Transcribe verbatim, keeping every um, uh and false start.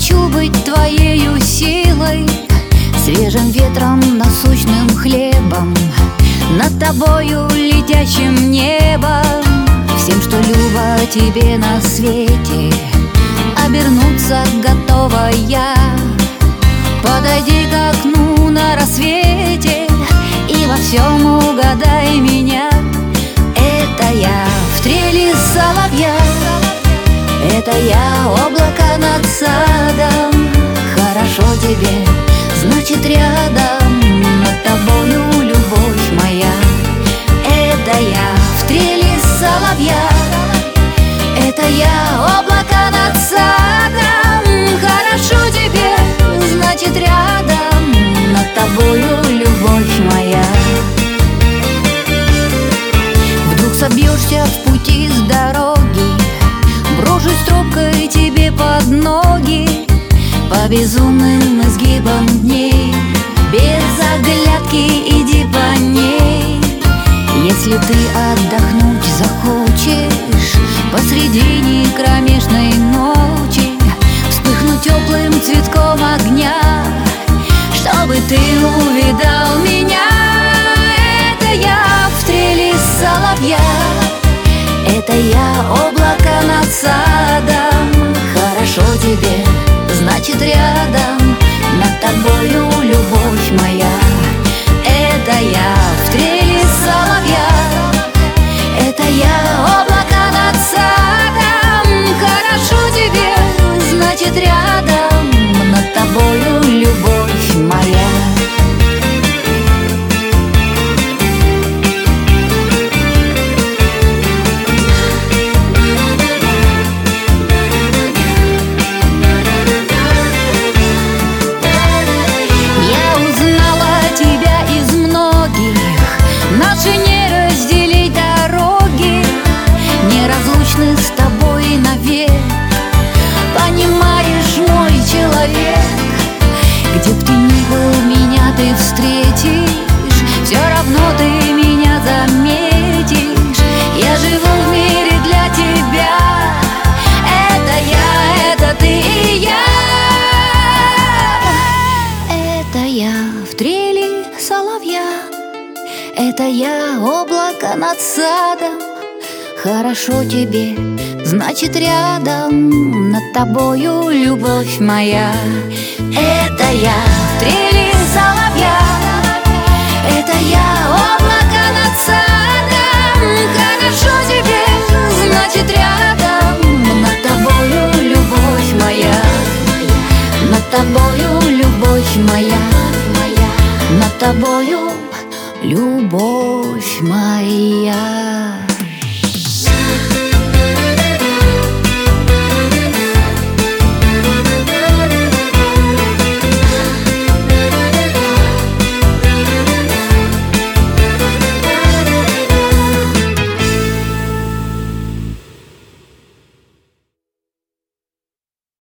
хочу быть твоею силой, свежим ветром, насущным хлебом, над тобою летящим небом, всем, что любо тебе на свете. Обернуться готова я. Подойди к окну на рассвете и во всем угадай меня. Это я в трели соловья, это я облако над садом. Хорошо тебе, значит рядом, над тобою любовь моя. Это я в трели соловья, это я облако над садом. Хорошо тебе, значит рядом, над тобою любовь моя. Вдруг собьешься в пути с дороги, брошусь трубкой тебе под ноги, по безумным изгибам дней, без оглядки иди по ней. Если ты отдохнуть захочешь посредине кромешной ночи, вспыхнуть теплым цветком огня, чтобы ты увидал меня. Это я в трели соловья, это я облако над садом. Хорошо тебе, значит рядом, над тобою любовь моя. Это я в трели соловья, это я облако над садом. Хорошо тебе, значит рядом, над тобою любовь моя. Наши не разделить дороги, неразлучны с тобой навек. Понимаешь, мой человек, где б ты ни был, меня ты встретишь, все равно ты меня заметишь. Я живу в мире для тебя, это я, это ты и я. Это я в трели соловья, это я облако над садом. Хорошо тебе, значит рядом, над тобою любовь моя. Это я в трели соловья, это я облако над садом. Хорошо тебе, значит рядом, над тобою любовь моя. Над тобою любовь моя, над тобою любовь моя.